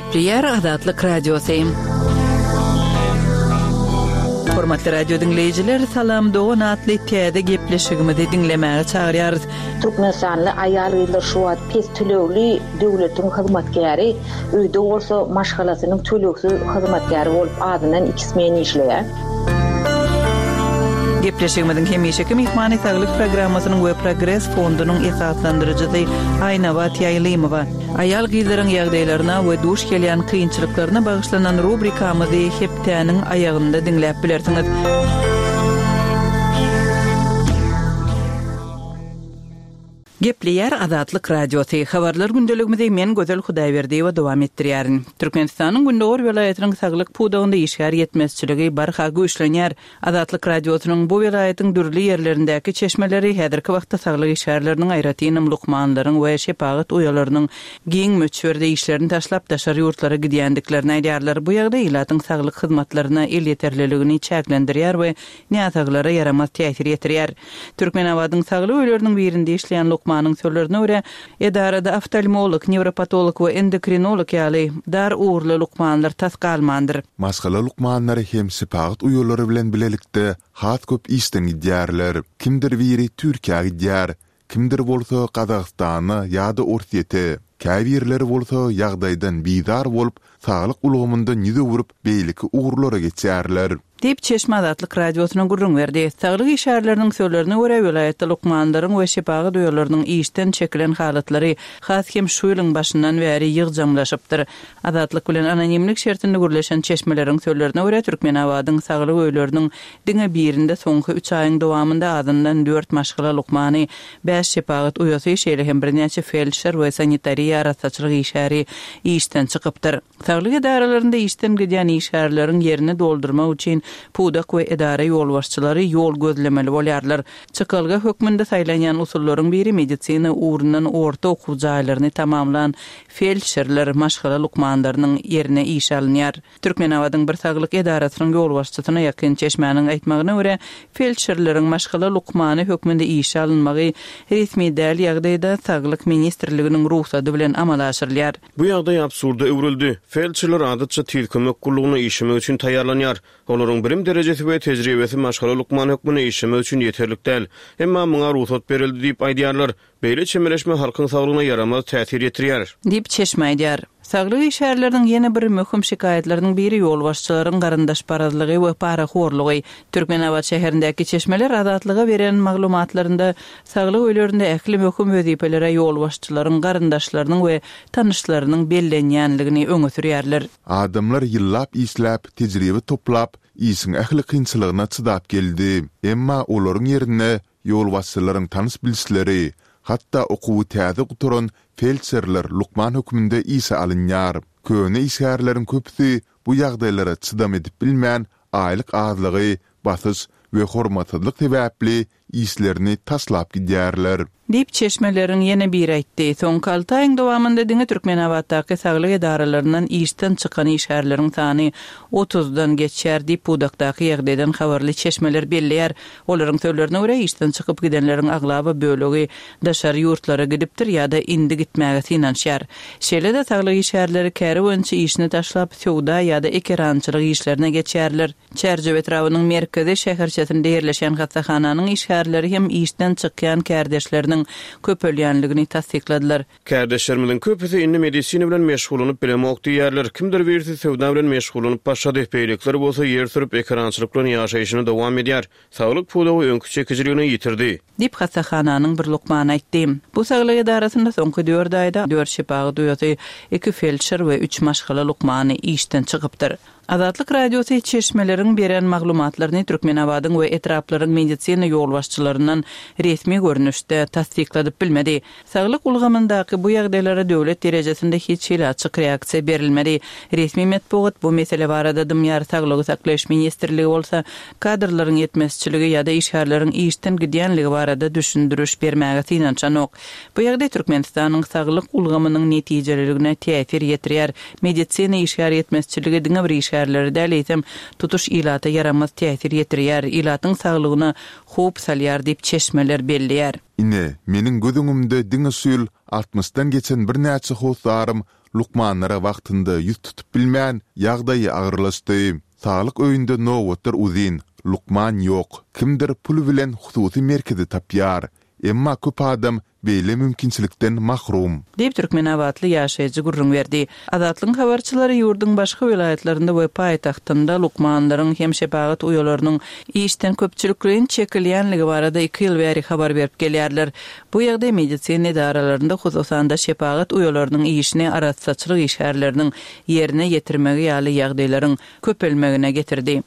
Gepleyer Azatlyk Radiosyň. Hormatly radio dinleyijiler, salam Doğan atly täze gepleşigimizi dinlemäge çagyrýarys. Türkmenistanly aýallar şu wagt pes tölegli döwletiň hyzmatkäri, öýde bolsa maşgalasynyň tölegsiz hyzmatkäri bolup adynan 2 men işleýär. Gepleşigimiziň hemişeki mehmany saglyk programmasynyň we Progress fondunyň esaslandyrjysy Aýnabat Ýaýlymowa. Aýal gyzlaryň ýagdaýlaryna we duş gelýän kynçylyklaryna bagyşlanan rubrikamyzy hepdäniň aýagynda dinläp bilersiňiz. Gepleyer Azatlyk Radiosy habarlar gündeligimizi men Gözel Hudaýberdiýewa dowam etdirýärin. Türkmenistanyň Gündöwer welaýatynyň saglyk pudagynda işgär ýetmezçiligi barha güýçlenýär. Azatlyk Radiosynyň bu welaýatyň dürli ýerlerindäki çeşmeleri häzirki wagtda saglyk işgärleriniň aýratynym lukmanlaryň we şepagat uyalarynyň giň möçberde işlerini taşlap daşar ýurtlara gidýändiklerini aýdýarlar. Bu ýagdaý ilatyň saglyk hyzmatlaryna el ýeterliligini çäklendirýär we näsaglara ýaramaz täsir ýetirýär. Türkmenawadyň saglyk öýleriniň birinde işleýän Manyň sözlerine görä, edarada oftalmolog, nevropatolog we endokrinolog ýaly dar uğurlu lukmanlar tasgalmandyr. Maskala lukmanlary hem sepagat uyulary bilen bilelikde hat köp isten gidýärler. Kimdir biri Türkiýe gidýär, kimdir bolsa Kazakstany ýa-da Orsiýety. Käbirleri bolsa ýagdaýdan bizar bolup, saglyk ulgamynda nize urup beýleki uğurlara geçýärler. Dip Çeşme Azatlyk Radiosynyň gurrun berdi. Saglyk işgärleriniň sözlerine görä welaýatda lukmanlaryň we şepagat uyalarynyň işten çekilen halatlary has hem şu ýylyň başyndan bäri ýygjamlaşypdyr. Azatlyk bilen anonimlik şertinde gürleşen çeşmeleriň sözlerine görä Türkmenawadyň saglyk öýleriniň diňe birinde soňky 3 aýyň dowamynda adyndan 4 maşgala lukmany, 5 şepagat uyasy şeýle hem birnäçe felşer we sanitariýa rahatçylyk işgäri işten çykypdyr. Saglyk edaralarynda işten gidýän işgärleriň ýerini doldurmak üçin pudak we edara ýolbaşçylary ýol gözlemeli bolýarlar. Çykylgy hökmünde saýlanýan usullaryň biri medisina uğrundan orta okuw jaýlaryny tamamlan felşerler maşgala lukmanlarynyň ýerine iş alynýar. Türkmenawadyň bir saglyk edarasynyň ýolbaşçysyna ýakyn çeşmäniň aýtmagyna görä felşerleriň maşgala lukmany hökmünde iş alynmagy resmi däl ýagdaýda saglyk ministrliginiň ruhsady bilen amal aşyrylýar. Bu ýagdaý absurda öwrüldi. Felçerler adatça tilkimlik gullugyna işlemek üçin taýýarlanýar. Olaryň birim derejesi we tejribesi maşgala lukman hökmüne işlemek üçin ýeterlik däl. Emma muňa ruhsat berildi diýip aýdýarlar. Beýle çemeleşme halkyň saglygyna ýaramaz täsir ýetirýär. Diýip çeşme aýdýar. Saglyk işgärleriniň ýene bir möhüm şikaýetleriniň biri ýolbaşçylaryň garyndaş parazlygy we paraxorlugy. Türkmenawad şäherindäki çeşmeler azatlyga beren maglumatlarynda saglyk öýlerinde ähli möhüm wezipelere ýolbaşçylaryň garyndaşlarynyň we tanyşlarynyň bellenýänligini öňe sürýärler. Adamlar ýyllap isläp, tejribe toplap, isin ähli kynçylygyna çydap geldi. Emma olaryň ýerine ýolbaşçylaryň tanys bilgisleri, hatta okuwy täze guturan felçerler lukman hökmünde ise alınýar. Köne işgärleriň köpüsi bu ýagdaýlara çydam edip bilmän aýlyk azlygy, basys we hormatlyk sebäpli işlerini taslap gidýärler. Dip çeşmeleriň ýene bir aýtdy. Soňky 6 aýyň dowamynda diňe Türkmenawatdaky saglyk edaralaryndan işten çykan işgärleriň sany 30dan geçýär diýip budakdaky ýagdaýdan habarly çeşmeler belleýär. Olaryň sözlerine görä işten çykyp gidenleriň aglaba bölegi daşar ýurtlara gidipdir ýa-da indi gitmäge synanýar. Şeýle-de saglyk işgärleri käri boýunça işini taşlap söwda ýa-da ekerançylyk işlerine geçýärler. Çerje etrawynyň merkezi şäherçesinde ýerleşen hastahananyň işgärleri hem işten çykýan kärdeşleriniň köpölýänligini tasdikladylar. Kärdeşlerimiň köpüsi indi medisina bilen meşgulunyp bilemok diýerler. Kimdir birisi sewda bilen meşgulunyp başga beýlikleri bolsa ýer sürüp ekrançylyk bilen ýaşaýyşyny dowam edýär. Saglyk pudagy öňkü çekijiligini ýitirdi. Dip hastahananyň bir lukmany aýtdy. Bu saglyk edarasynda soňky 4 aýda 4 şepagat uýasy, 2 felşer we 3 maşgala lukmany işten çykypdyr. Azatlyk Radiosy çeşmeleriň beren maglumatlaryny Türkmenawadyň we etraplaryň medisina ýolbaşçylaryndan resmi görnüşde tasdikladyp bilmedi. Saglyk ulgamyndaky bu ýagdaýlara döwlet derejesinde hiç ýyl açyk reaksiýa berilmedi. Resmi matbuat bu mesele barada dünýä saglyk saklaş ministrligi bolsa kadrlaryň ýetmezçiligi ýa-da işgärleriň işten gidýänligi barada düşündürüş bermäge synançanok. Bu ýagdaý Türkmenistanyň saglyk ulgamynyň netijelerine täsir ýetirýär. Medisina işgär ýetmezçiligi diňe bir işärleri dälitem tutuş ilata yaramaz täsir ýetirýär, ilatyň saglygyna hop salýar diýip çeşmeler belliýär. Ine, menin gözüňümde diňe sül 60-dan geçen bir näçe howsarym lukmanlara wagtynda ýüz tutup bilmän ýagdaýy agyrlaşdy. Sağlyk öýünde nowatlar uzyn, lukman ýok. Kimdir pul bilen hususy merkezi tapýar. Emma köp adam beýle mümkinçilikden mahrum. Diýip Türkmenawatly ýaşaýjy gurrun berdi. Azatlyň habarçylary ýurdun başga vilayetlerinde we paýtagtynda lukmanlaryň hem şepagat uýalarynyň işden köpçülikligiň çekilýänligi barada 2 ýyl bäri habar berip gelýärler. Bu ýagdaý medisina idaralarynda hususan da şepagat uýalarynyň işini aratsaçylyk işärleriniň ýerine ýetirmegi ýaly ýagdaýlaryň köpelmegine getirdi.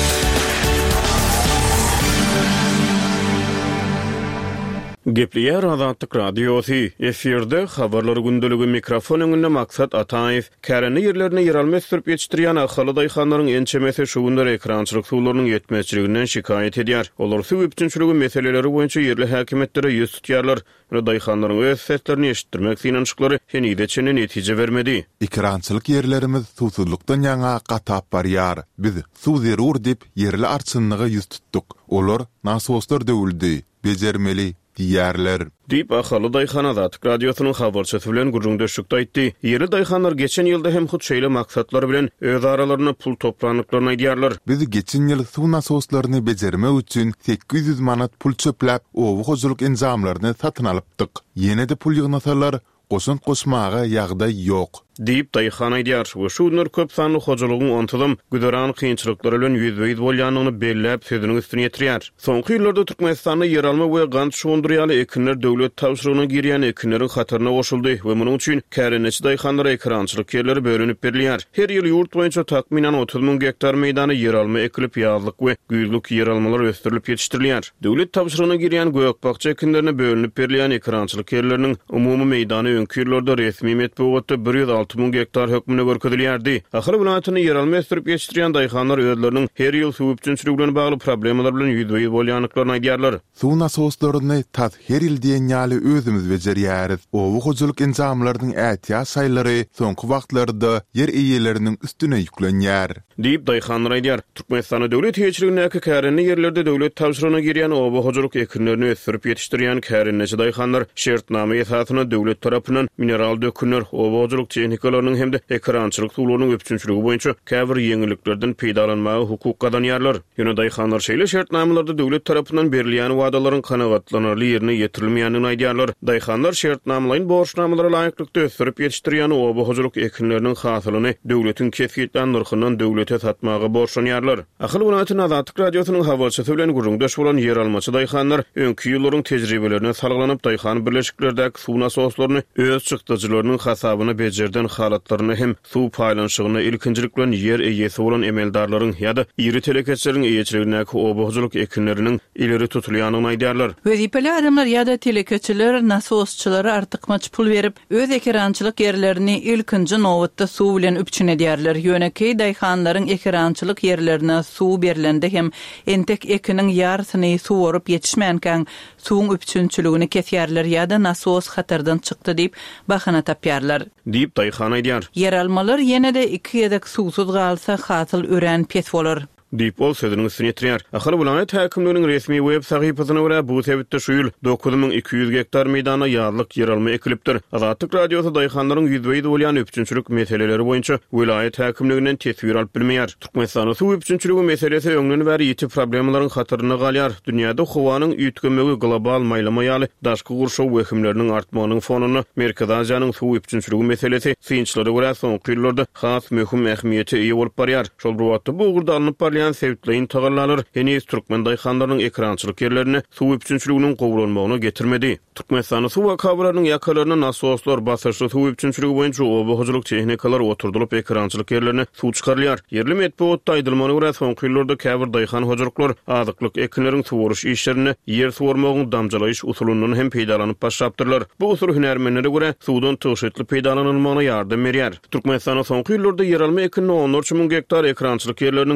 Gepliýär Azatlyk radiosy. Eferde habarlar gündöligi mikrofon öňünde Maksat Ataýew. Käreni ýerlerine ýeralma sürüp ýetişdirýän ahly daýhanlaryň ençemesi şu günler ekrançylyk suwlarynyň ýetmezçiliginden şikayet edýär. Olar suw üçinçiligi meseleleri boýunça ýerli häkimetlere ýüz tutýarlar. Daýhanlaryň öz seslerini eşitdirmek synançyklary henide çene netije bermedi. Ekrançylyk ýerlerimiz suwsuzlukdan ýaňa gatap barýar. Biz suw zerur diýip ýerli arçynlyga ýüz tutduk. Olar nasoslar döwüldi, bejermeli diýerler. Diýip ahly daýhan Azatlyk radiosynyň habarçysy bilen gurrun döşükde aýtdy. Ýerli daýhanlar geçen ýylda hem hut şeýle maksatlar bilen öz aralaryna pul toplanyklaryn aýdýarlar. Biz geçen ýyl suw nasoslaryny bejermek üçin 800 manat pul çöplep, owu hojuluk enzamlaryny satyn alypdyk. Ýene de pul ýygnasalar, goşun goşmaga ýagdaý ýok. Diýip daýhan aýdýar. We şu günler köp sanly hojalygyň ontudym güderan kynçylyklary bilen ýüzbeýid bolýanyny belläp sözüniň üstüne ýetirýär. Soňky ýyllarda Türkmenistanda ýeralma we gant şoňdurýaly ekinler döwlet tawşyrygyna girýän ekinleriň hatyryna goşuldy we munyň üçin kärençi daýhanlara ekrançylyk ýerleri bölünip berilýär. Her ýyl ýurt boýunça takminan 30 000 hektar meýdany ýeralma ekilip ýazlyk we güýzlük ýeralmalar ösdirilip ýetişdirilýär. Döwlet tawşyrygyna girýän göýekbakça ekinlerine bölünip berilýän ekrançylyk ýerleriniň umumy meýdany öňki ýyllarda resmi metbuatda 106 000 hektar hökmüne görkezilýärdi. Ahly vilayatyny ýeralma sürüp ýetişdirýän daýhanlar özleriniň her ýyl suw üçinçiligi bilen bagly problemalar bilen ýüzbeýid bolýanlyklaryny aýdýarlar. Suw nasoslaryny tat her ýyl diýen ýaly özümiz bejerýäris. Owu hojuluk enzamlarynyň ätýas saýlary soňky wagtlarda yer eýeleriniň üstüne ýüklenýär. Diýip daýhanlar aýdýar. Türkmenistana döwlet ýetirligindäki kärenli ýerlerde döwlet tawşyrygyna girýän owu hojuluk ekinlerini ösdürip ýetişdirýän kärenleçi daýhanlar şertname esasyna döwlet tarapyndan mineral dökünler, owu hojuluk technikalarynyň hem de ekrançylyk suwlarynyň öpçünçiligi boýunça käbir ýeňilliklerden peýdalanmagy hukuk kazanýarlar. Ýöne daýhanlar şeýle şertnamelerde döwlet tarapyndan berilýän wadalaryň kanagatlanarly ýerine ýetirilmeýändigini aýdýarlar. Daýhanlar şertnamelaryň borçnamalara laýyklykda ösdürip ýetişdirýän owu hojuluk ekinleriniň hasylyny döwletiň kesgitlen narhyndan döwlete satmagy borçlanýarlar. Ahly vilayatynyň Azatlyk radiosynyň habarçysy bilen gurrundaş bolan ýeralmaçy daýhanlar öňki ýyllaryň tejribelerine salgylanyp daýhan birleşiklerdäki suw nasoslaryny öz çykdyjylarynyň hasabyna bejerden halatlaryny hem suw paýlanşygyna ilkinjilik bilen yer eýesi bolan emeldarlaryň ýa-da iri teleketçileriň eýeçiligindäki obuhjuluk ekinleriniň ileri tutulýanyny aýdýarlar. Wezipeli adamlar ýa-da teleketçiler nasosçylary artykmaç pul berip öz ekrançylyk ýerlerini ilkinji nowatda suw bilen üpçün edýärler. Ýöneki daýhanlaryň ekrançylyk ýerlerine suw berilende hem entek ekiniň ýarsyny suw borup ýetişmänkäň suwuň üpçünçiligini kesýärler ýa-da nasos hatardan çykdy diýip bahana tapýarlar. Diýip daýhan aýdýar. Ýeralmalar ýene-de 2 ýedek suwsuz galsa hasyl ören pes bolar. Diýip ol sözüniň üstüne ýetirýär. Ahly vilayat häkimliginiň resmi web sahypasyna görä bu sebäpde şu ýyl 9200 hektar meýdana ýazlyk ýeralma ekilipdir. Azatlyk radiosy daýhanlaryň ýüzbeýid bolýan öpçünçilik meseleleri boýunça vilayat häkimliginden tesbir alyp bilmeýär. Türkmenistanyň suw öpçünçiligi meselesi öňünden bäri ýeti problemlaryň hatyryna galýar. Dünýäde howanyň üýtgemegi global maýlama ýaly daşky gurşaw wehimleriniň artmagynyň fonuny Merkez Aziýanyň suw öpçünçiligi meselesi synçylary görä soňky ýyllarda has möhüm ähmiýeti ýa bolup barýar. Şol wagtda bu ugurda alınıp sevtleyin tağırlanır, henüz Türkmen daýhanlarynyň ekrançylyk ýerlerini suw üçinçiliginiň gowranmagyna getirmedi. Türkmenistanyň suw kablarynyň ýakalaryna nasoslar basyşly suw üçinçiligi boýunça obuhjuluk tehnikalar oturdulyp ekrançylyk ýerlerini suw çykarýar. Yerli metbuatda aýdylmany görä soňky ýyllarda käbir daýhan hojuluklar azyklyk ekinleriň suwuruş işlerini ýer suwarmagyň damjalaýyş usulundan hem peýdalanyp başlapdyrlar. Bu usul hünärmenlere görä suwdan tyşytly peýdalanylmagyna ýardam berýär. Türkmenistanyň soňky ýyllarda ýeralma ekinini 14 000 hektar ekrançylyk ýerleriniň bölünip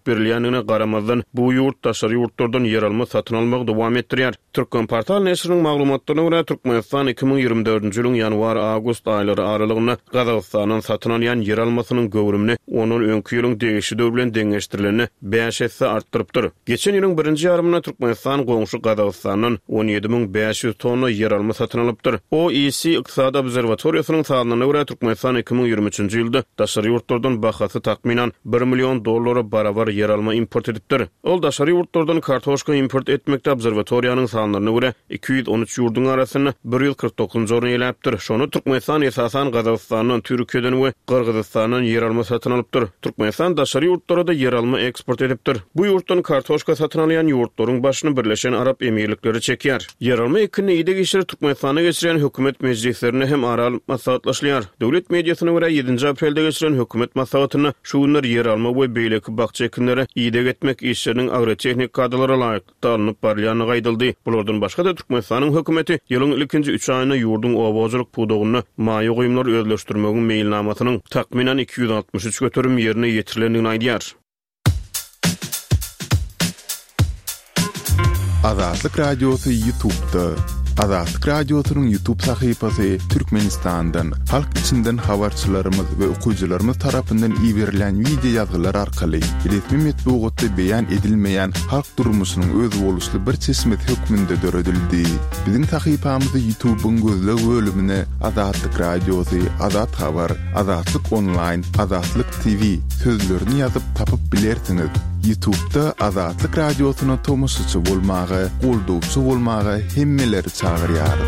berilýänine garamazdan bu ýurt daşary ýurtlardan yer alma satyn almagy dowam etdirýär. Türkmenportal näşriniň maglumatlaryna görä Türkmenistan 2024-nji ýylyň ýanwar-awgust aýlary aralygynda Gazagystanyň satyn alýan yer almasynyň göwrümini onuň öňki ýylyň degişi bilen deňeşdirileni 5 hesse artdyrypdyr. Geçen ýylyň 1-nji ýarymyna Türkmenistan goňşy Gazagystanyň 17.500 tonna yer alma satyn alypdyr. OEC Iqtisad Obserwatoriýasynyň sanalyna görä Türkmenistan 2023-nji ýylda daşary ýurtlardan bahasy takminan $1 milyon barabar yer alma import edipdir. Ol daşary ýurtlardan kartoşka import etmekde obserwatoriýanyň sanalyna görä 213 ýurdun arasyny 149-njy orny eläpdir. Şonu Türkmenistan esasan Gazagystanyň Türkiýeden we Kyrgyzstanyň yer alma satyn alypdyr. Türkmenistan daşary ýurtlara da yer alma eksport edipdir. Bu ýurtdan kartoşka satyn alýan ýurtlaryň başyny Birleşen Arap Emirlikleri çekýär. Yer alma ekini ide geçir Türkmenistana geçiren hökümet meclislerini hem aral maslahatlaşýar. Döwlet mediasyna görä 7 aprelde geçiren hökümet maslahatyny şu günler yer alma we beýleki bakça ekinleri ide getmek işlerinin agrotehnik kadrlara laýyk tanınyp barýany gaýdyldy. Bulardan başga da Türkmenistanyň hökümeti ýylyň ilkinji 3 aýyna ýurdun obagylyk pudugyny maýa goýumlar özleşdirmegiň meýilnamasynyň takminan 263 götürüm ýerine ýetirilendigini aýdýar. Azatlyk Radiosu YouTube'da. Azatlyk Radiosu'nun YouTube sahypasy Türkmenistan'dan, halk içinden habarçylarymyz we okuwçylarymyz tarapyndan iýerilen video ýazgylar arkaly resmi metbuatda beýan edilmeýän halk durmuşynyň öz boluşly bir çeşmet hökmünde döredildi. Biziň sahypamyzy YouTube'un gözleg bölümine Azatlyk Radiosu, Azat Habar, Azatlyk Online, Azatlyk TV sözlerini ýazyp tapyp bilersiňiz. YouTube'da Azatlyk Radiosu'na tomoşçy bolmagy, goldowçy bolmagy hemmeleri çağırýar.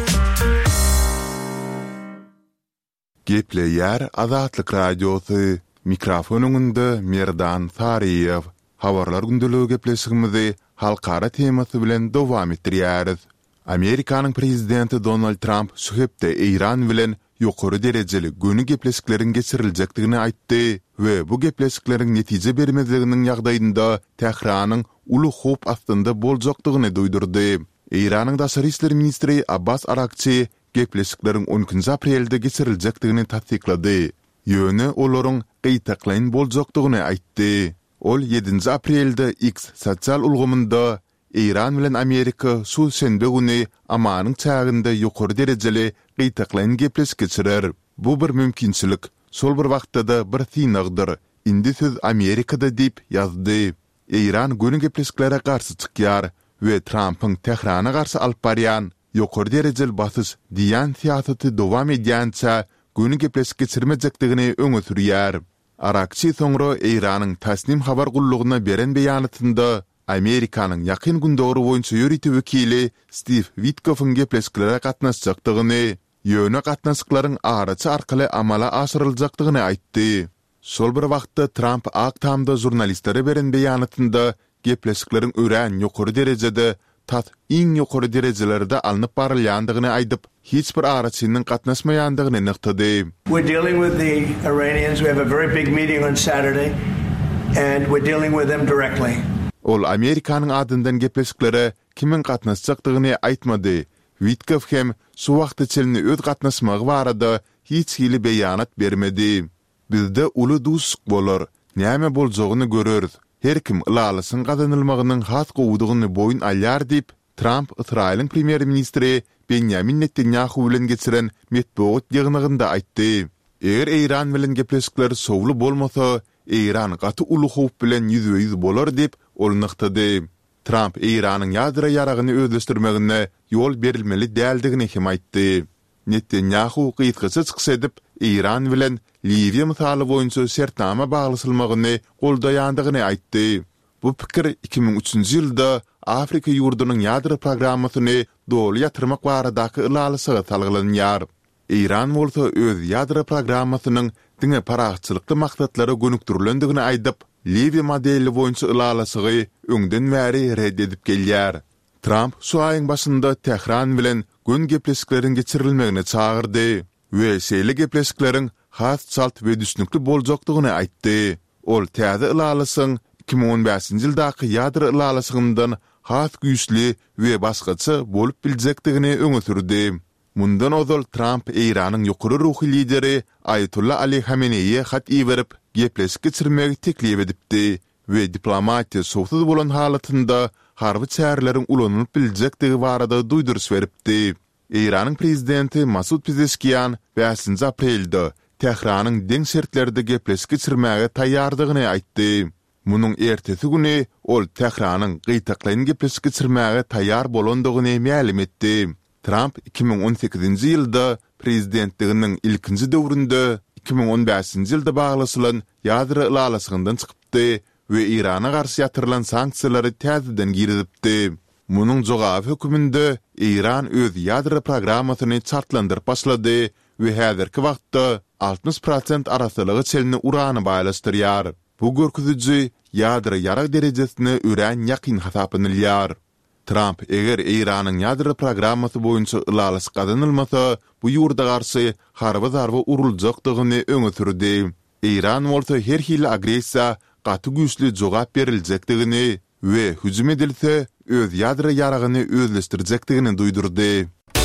Gepleýär Azatlyk Radiosu. Mikrofonunda Merdan Sariýew. Habarlar gündeligi gepleşigimizi halkara temasy bilen dowam etdirýäris. Amerikanyň prezidenti Donald Trump şu hepde Iran bilen ýokary derejeli göni gepleşiklerin geçiriljekdigini aýtdy we bu gepleşiklerin netije bermezliginiň ýagdaýynda Tehranyň uly hop astynda boljakdygyny duýdurdy. Iranyň daşary işleri ministri Abbas Arakçy gepleşiklerin 10 aprelde geçiriljekdigini tasdiklady. Ýöne olaryň gyýtaklaýyn boljakdygyny aýtdy. Ol 7 aprelde X sosial ulgamynda İran bilen Amerika şu şenbe güni amanyň çağında ýokary derejeli gyýtaklaýyn gepleşik geçirer. Bu bir mümkinçilik. Sol bir wagtda da bir synagdyr. Indi söz Amerikada diýip ýazdy. İran göni gepleşiklere garşy çykýar we Trump'yň Tehrana garşy alyp barýan ýokary derejeli basys diýen siýasaty dowam edýänçä göni gepleşik geçirmejekdigini öňe sürýär. Arakçy soňra İranyň Tasnim habar gullugyna beren beýanatynda Amerikanyň ýakyn gündöri boýunça ýörüti wekili Steve Witkoff'un gepleşiklere gatnaşjakdygyny, ýöne gatnaşyklaryň araçy arkaly amala aşyryljakdygyny aýtdy. Şol bir wagtda Trump Aktamda jurnalistlere beren beýanatynda gepleşiklerin ören ýokary derejede iň ýokary derejelerde alınıp barylýandygyny aýdyp, hiç bir araçynyň gatnaşmaýandygyny nyktady. We're dealing with the Iranians. We have a very big meeting on Saturday and we're dealing with them directly. Ol Amerikanyň adyndan gepleşiklere kimin gatnaşjakdygyny aýtmady. Witkoff hem şu wagt içinde öz gatnaşmagy barada hiç hili beýanat bermedi. Bizde uly duşuk bolar, näme boljagyny görürüz. Her kim ılalısın kazanılmagynyň has gowudygyny boyun alýar diýip Trump Israýlyň premier ministri Benjamin Netanyahu bilen geçiren metbuat ýygnygynda aýtdy. Eger İran bilen gepleşikler sowly bolmasa, İran gaty uly howp bilen ýüzüýüz bolar diýip ol nyktady. Trump İranyň ýadra ýaragyny özleşdirmegine ýol berilmeli däldigini hem aýtdy. Netanyahu gyýtgysy çykyş edip İran bilen Liviya misaly boýunça şertnama baglysylmagyny goldaýandygyny aýtdy. Bu pikir 2003-nji ýylda Afrika ýurdunyň ýadra programmasyny doly ýatyrmak baradaky ılalysyga salgylanyar. İran bolsa öz ýadra programmasynyň diňe paragçylykly maksatlary gönükdirilendigini aýdyp, Liviya modeli boýunça ılalysygy öňden bäri reddedip gelýär. Trump şu aýyň başynda Tehran bilen gön gepleşiklerin geçirilmegine çağırdy we şeýle gepleşiklerin has çalt we düşnükli boljakdygyny aýtdy. Ol täze ılalysyň 2015-nji ýyldaky ýadra ılalysygyndan has güýçli we başgaça bolup biljekdigini öňe sürdi. Mundan ozal Trump İranyň ýokary ruhy lideri Ayatullah Ali Hameneýe hat iýerip gepleşik geçirmegi teklip edipdi we diplomatiya soğutuda bolan halatında harby çärelerin ulanyp biljekdigi barada duýdurys beripdi. İran'ın prezidenti Masud Pezeshkian 5 aprelde Tehranyň deň şertlerinde gepleşik geçirmäge taýýardygyny aýtdy. Munyň ertesi güni ol Tehranyň gytaklaryny gepleşik geçirmäge taýýar bolandygyny ma'lum etdi. Trump 2018-nji ýylda prezidentliginiň ilkinji döwründe 2015-nji ýylda baglasylan ýadra ýalasygyňdan çykypdy we Irana garşy ýatyrylan sanksiýalary täzeden girizipdi. Munyň jogaby höküminde İran öz ýadra programmasyny çartlandyryp başlady we häzirki wagtda 60% arasylygy çelini urany baýlaşdyrýar. Bu görkeziji ýadra ýarag derejesine üren ýakyn hasaplanylýar. Trump eger İranyň ýadra programmasy boýunça ýalaş gazanylmasa, bu ýurda garşy harby zarby uruljakdygyny öňe sürdi. İran bolsa her hili agresiýa gaty güýçli jogap beriljekdigini we hüjüm edilse öz ýadra ýaragyny özleşdirjekdigini duýdurdy.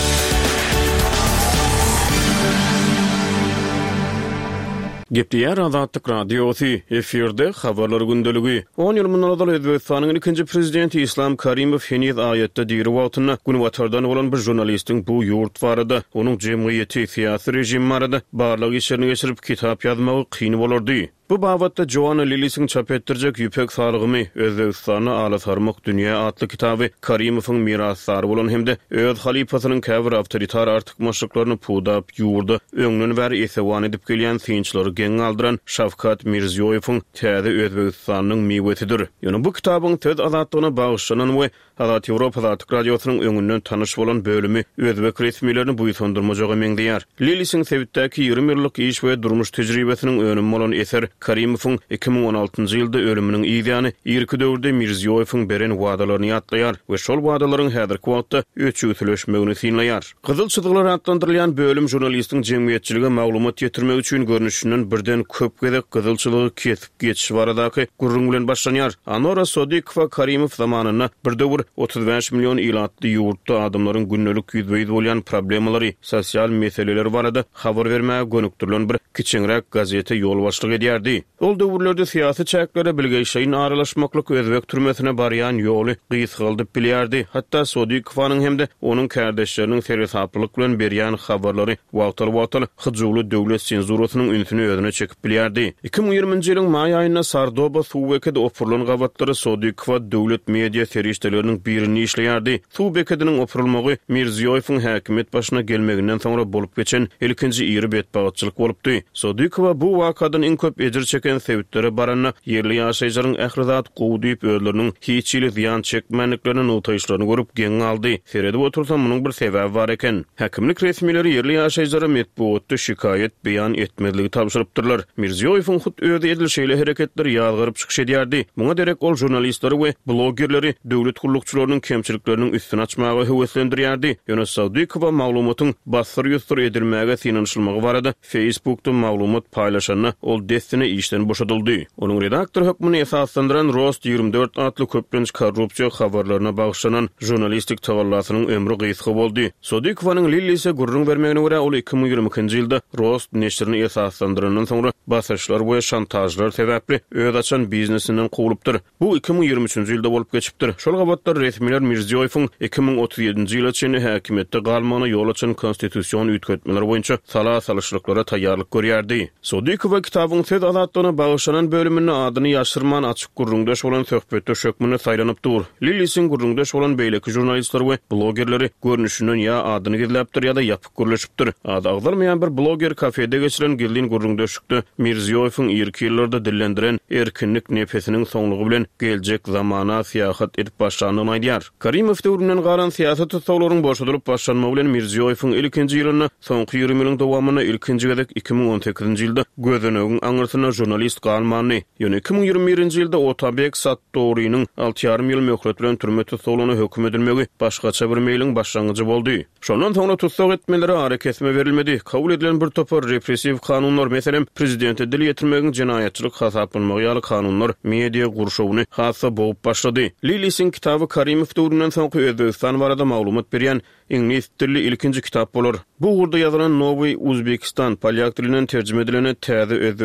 Gepdiýär Azatlyk radiosy efirde habarlar gündöligi. 10 ýyl mundan Özbekistanyň ikinji prezidenti Islom Karimov heniz aýatda diýip wagtyna Günwatardan bolan bir jurnalistiň bu ýurt barada, onuň jemgyýeti syýasy rejim barada barlyk işlerini geçirip kitap ýazmagy kyn bolardy. Bu babatda Joanna Lilisiň çap etdirjek Ýüpek salygymy Özbekistana alasarmak dünýä atly kitaby Karimowyň miraslary bolan hemde öz halipasynyň käbir awtoritar artykmaşlyklaryny pudap ýurda öňünden bäri esewan edip gelýän synçlary geň aldyran Şawkat Mirziýowyň täze Özbekistanyň miwetidir. Ýöne bu kitabyň töd azatlygyna bagyşlanan we Azat Ýewropa Azatlyk radiosynyň öňünden tanyş bolan bölümi Özbek resmiýetlerini buýsundyrmajagy meňdeýär. Lilisiň sebitdäki 20 ýyllyk iş we durmuş tejribesiniň önümi bolan eser Karimowyň 2016-njy ýylda ölüminiň ýygyny ýerki döwürde Mirziýowyň beren wadalaryny ýatlaýar we şol wadalaryň häzirki wagtda öçügüleşmegini synlaýar. Gyzyl çyzgılar adlandyrylýan bölüm jurnalistiň jemgyýetçilige maglumat ýetirmek üçin görnüşinden birden köp gezek gyzylçylygy kesip geçiş baradaky gurrun bilen başlanýar. Anora Sodikowa Karimow zamanyna bir döwür 35 milyon ilatly ýurtda adamlaryň günnälik ýüzbeýdi bolýan problemalary, sosial meseleler barada habar bermäge gönükdirilen bir kiçinrek gazete ýol başlyk edýärdi. Ol döwürlerde syýasy çäklere bilgeýşeýin aralaşmaklyk Özbek türmesine barýan ýoly gysgaldyp bilýärdi. Hatda Sodikowyň hemde onuň kardeşleriniň serhesaplyk bilen berýän habarlary wagtal-wagtal hyjyly döwlet senzurasynyň ünsüni özüne çekip bilýärdi. 2020-nji ýylyň maý aýynda Sardoba suwbekede opurulan gawatlary Sodikowa döwlet media serişdeläriniň birini işleýärdi. Suwbekediň opurulmagy Mirziýowyň häkimet başyna gelmeginden soňra bolup geçen ilkinji ýyry betbagatçylyk bolupdy. Sodikowa bu wakadan iň köp ejir çeken sebäpleri barana ýerli ýaşaýjylaryň ährizat gowdyp özleriniň hiç ýyly ziýan çekmänliklerini utaýşlaryny görüp geň aldy. Serede otursam munyň bir sebäbi bar eken. Häkimlik resmiýetleri ýerli ýaşaýjylara metbuatda şikayet beýan etmediligi tapşyrypdyrlar. Mirziýowyň hut öýde edilşeýle hereketleri ýalgyryp çykyş edýärdi. Muňa derek ol jurnalistleri we bloggerleri döwlet gurulukçylarynyň kemçiliklerini üstüne açmagy höwetlendirýärdi. Ýöne Sodikowa maglumatyň basdyr edilmäge synanyşylmagy barada Facebookda maglumat paýlaşanyna ol destine işten boşadyldy. Onuň redaktor hökmüni esaslandyran Rost 24 atly köplenç korrupsiýa habarlaryna bagşlanan jurnalistik tawallasynyň ömrü gysga boldy. Sodikowyň Lilisi gurrun bermegine görä ol 2022-nji ýylda Rost neşrini esaslandyranyň soňra basyşlar we şantajlar sebäpli öz açan biznesinden gowulupdyr. Bu 2023-nji ýylda bolup geçipdir. Şol gabatlar resmiýetler Mirziýowyň 2037-nji ýyla çenli häkimetde galmagyna ýol açan konstitusiýon üýtgetmeleri boýunça salaşlyklara taýýarlyk görýärdi. Sodikowa kitabyň söz azatlygyna bagyşlanan bölümini adyny ýaşyrman açyk gurrundaş bolan söhbetde şökmüne saýlanypdyr. Lilisiň gurrundaş bolan beýleki jurnalistler we bloggerleri görnüşinden ýa adyny gizläpdir ýa-da ýapyk gürleşipdir. Ady agdarmaýan bir blogger kafede geçiren geldiň gurrundaşlykda Mirziýowyň ýerki ýyllarda dillendiren erkinlik nefesiniň soňlugy bilen geljek zamana syýasat edip başlanyny aýdýar. Karimow döwründen galan syýasat tutsaglaryň boşadylyp başlanmagy bilen Mirziýowyň ilkinji ýylyna soňky 20 ýylyň dowamyna ilkinji gezek 2018-nji ýylda gözlenegiň aňyrtyna jurnalist galmany. Ýöne 2021-nji ýylda Otabek Sattorinyň 6,5 ýyl möhlet bilen türme tutsagyna hökm edilmegi başgaça bir meýliň başlangyjy boldy. Şondan soňra tutsag etmeleri ara kesme berilmedi. Kabul edilen bir topar repressiv kanunlar, meselem prezidente dil ýetirmegiň jinayatçylyk hasaplanmagy ýaly kanunlar media gurşowyny hassa boğup başlady. Lilisiň kitaby Karimow döwründen soňky Özbegistan barada maglumat berýän ingliz tilli ilkinji kitap bolar. Bu urda ýazylan Nowy Uzbekistan polyak dilinden terjime edilen täze Özbegistan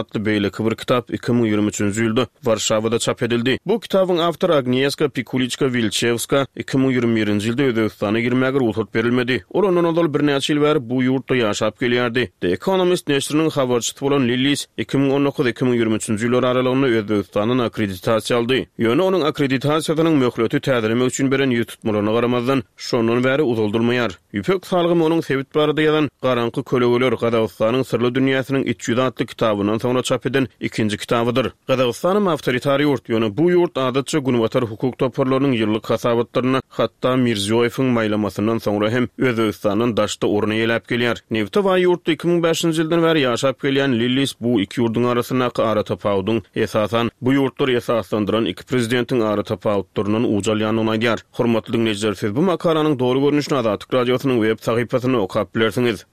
adlı beýleki bir kitap 2023-nji ýylda Warşawada çap edildi. Bu kitabyň awtory Agnieszka Pikuliczka-Wilczewska 2021-nji ýylda Özbegistana girmäge ruhsat berilmedi. Onuň ol bir näçe ýyl bäri bu ýurtda ýaşap gelýärdi. The Economist näşriniň habarçysy bolan Lillis 2019-2023-nji ýylar aralygynda Özbegistanyň akkreditasiýa aldy. Ýöne onuň akkreditasiýasynyň möhleti täzirmek üçin beren ýer tutmalarına garamazdan şondan bäri uzuldurmaýar. Ýüpek salgym onuň sebit barada ýazan Garanky kölegeler Gazagystanyň sirli dünýäsiniň içjüdi adly kitabynyň soňra çap eden ikinji kitabydyr. Gazagystanyň awtoritar ýurt, ýöne bu ýurt adatça günwatar hukuk toparlarynyň ýyllyk hasabatlaryna hatda Mirziýoweň maýlamasyndan soňra hem Özbegistanyň daşda orny ýelap gelýär. Newta we ýurtda 2005-nji ýyldan bäri ýaşap gelýän Lillis bu iki ýurdun arasyndaky ara tapawudyň esasan bu ýurtlar esaslandyran iki prezidentiň ara tapawutlarynyň ujal ýanyny aýdýar. Hormatly dinleýijiler, siz bu makalanyň dogry görnüşini Azatlyk radiosynyň web sahypasyna okap bilersiňiz.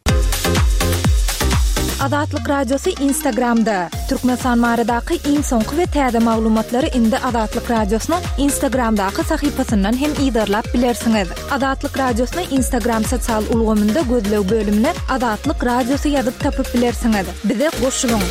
Azatlyk radiosu Instagramda. Türkmenistan maradaky iň soňky we täze maglumatlary indi Azatlyk radiosynyň Instagramdaky sahypasyndan hem ýydarlap bilersiňiz. Azatlyk radiosyny Instagram sosial ulgamynda gözlew bölümine Azatlyk radiosu ýazyp tapyp bilersiňiz. Bize goşulyň.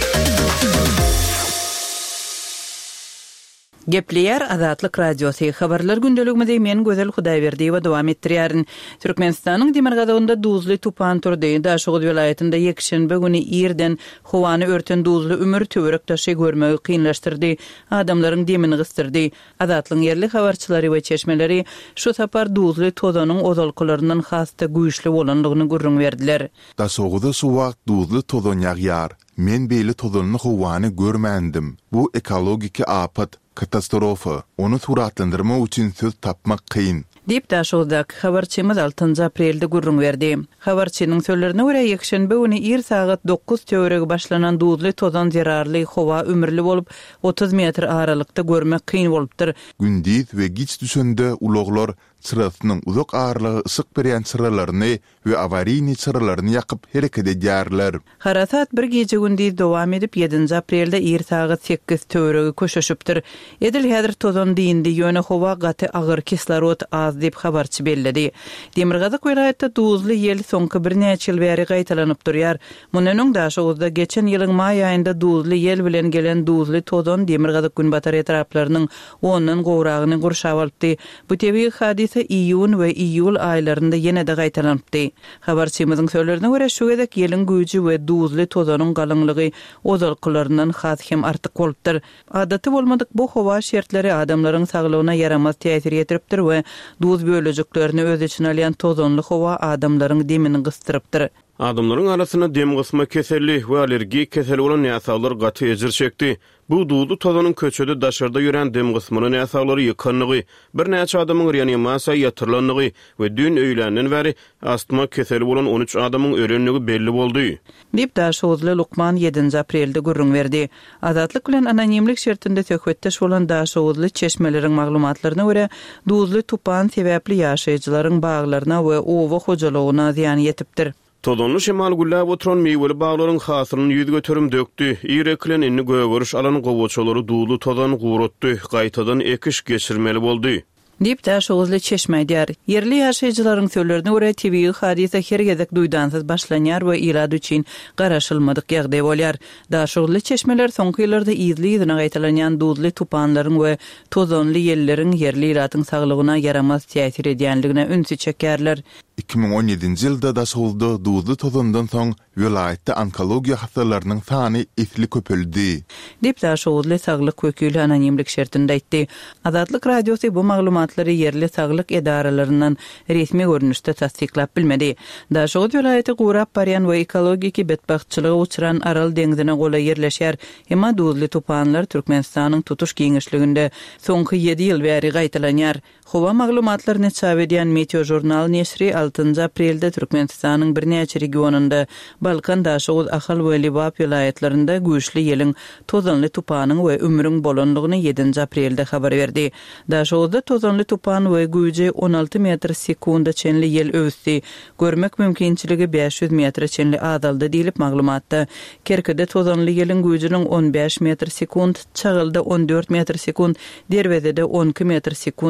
Gepleyer Azatlyk radiosu habarlar gündeligimizde men Gözel Hudaýberdi we dowam etdirýärin. Türkmenistanyň Demirgazagynda duzly tupan turdy. Daşoğuz vilayetinde ýekşenbe güni ýerden howany örten duzly ömür töwerek taşy görmegi kynlaşdyrdy. Adamlaryň demini gystyrdy. Azatlyň ýerli habarçylary we çeşmeleri şu tapar duzly tozanyň ozalkylarynyň hasda güýçli bolanlygyny gurrun berdiler. Daşoğuzda suwak duzly tozan ýagýar. Men beýle tozanyň howany görmändim. Bu ekologik apat, katastrofa. Onu suratlandyrmak üçin söz tapmak kyn. Dip Daşoğuzdak habarçymyz 6 aprelde gurrun berdi. Habarçynyň sözlerine görä ýekşenbe güni er saat 9 töwerege başlanan duzly tozan zerarly howa ömürli bolup 30 metr aralykda görmek kyn bolupdyr. Gündüz we giç düşende ulaglar çyrasynyň uzak ağırlygy ısık berýän çyralaryny we awaryny çyralaryny ýakyp hereket edýärler. Harasat bir gece gündüz dowam edip 7 aprelde er saat 8 töwerege köşeşipdir. Edil häzir tozan diýindi ýöne howa gaty agyr kislorod az diýip habarçy bellidi. Demirgazak vilayetinde duzly ýel soňky bir näçe ýyl bäri gaýtalanyp durýar. Munanyň Daşoğuzda geçen ýylyň maý aýynda duzly ýel bilen gelen duzly tozan Demirgazak günbatar etraplarynyň ondan gowragyny gurşap alypdy. Bu tebii hadis iýun we iýul aýlarynda ýene de gaýtalanypdy. Habarçymyzyň sözlerine görä şu gedek ýeliň güýji we duzly tozanyň galynlygy ozalkylaryndan has hem artyk bolupdyr. Adaty bolmadyk bu howa şertleri adamlaryň saglygyna yaramaz täsir ýetiripdir we duz bölejiklerini öz içine alýan tozanly howa adamlaryň demini gystyrypdyr. Adamlaryň arasyna dem gysma keselli we alergik keseli bolan ýasalar gaty ejir çekdi. Bu duzly tozanyň köçede daşarda ýören dem gysmynyň ýasalary ýykanlygy, bir näçe adamyň reanimasiyaya ýatyrlanlygy we dün öýlenden bäri astma keseli bolan 13 adamyň ölenligi belli boldy. Dip Daşoğuzly Lukman 7 aprelde gurrun berdi. Azatlyk bilen anonimlik şertinde söhbetdeş bolan Daşoğuzly çeşmeleriň maglumatlaryna görä duzly tupan sebäpli ýaşaýjylaryň baglaryna we owa hojalygyna ziýan ýetipdir. Tozonlu şemal güllap oturan meýweli baglaryň hasyryny ýüz götürüm dökdi. Ýereklen inni göwürüş alan gowaçolary duýly tozan gurutdy, gaýtadan ekiş geçirmeli boldy. Dip Daşoğuzly çeşmeýär. Yerli ýaşaýjylaryň sözlerine görä tebii hadise her gezek duýdansyz başlanýar we ilad üçin garaşylmadyk ýagdaý bolýar. Daşoğuzly çeşmeler soňky ýyllarda ýyzyna gaýtalanýan duzly tupanlaryň we tozanly ýelleriň yerli ýylatyň saglygyna yaramaz täsir edýänligine ünsü çekýärler. 2017-nji ýylda Daşoğuzda duzly tozandan soň vilayetde onkologiýa hastalarının sany isli köpeldi. Dip Daşoğuzly saglyk wekili anonimlik şertinde aýtdy. Azatlyk radiosu bu maglumatlary yerli saglyk edaralarynyň resmi görnüşde tasdiklap bilmedi. Daşoğuz vilayeti gurap barýan we ekologik betbachtçylyga uçuran Aral deňzine gola ýerleşýär. Hema duzly tupanlar Türkmenistanyň tutuş giňişliginde soňky 7 ýyl bäri gaýtalanýar. Howa maglumatlaryny çap edýän Meteo Jurnal neşri 6 aprelde Türkmenistanyň bir näçe regionunda Balkan Daşoğuz Ahal we Libap vilayetlerinde güýçli ýeliň tozanly tupanyň we ömrüň bolanlygyny 7 aprelde habar berdi. Daşoğuzda tozanly tupan we güýji 16 metr sekunda çenli ýel öwsdi. Görmek mümkinçiligi 500 metr çenli adaldy diýilip maglumatda. Kerkede tozanly ýeliň güýjiniň 15 metr sekund, çagylda 14 metr sekund, derwezede 12 metr sekund derejede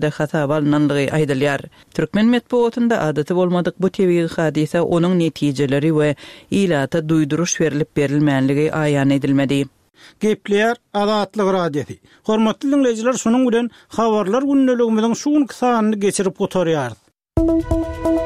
de hasaba alınanlygy aýdylýar. Türkmen medeniýetinde adaty bolmadyk bu tebii hadise onuň netijeleri we ilata duýduruş berilip berilmänligi aýan edilmedi. Gepler Azatlyk radiosi. Hormatly dinleyijiler, şonuň bilen habarlar günneligimiziň şu sanyny geçirip oturýar.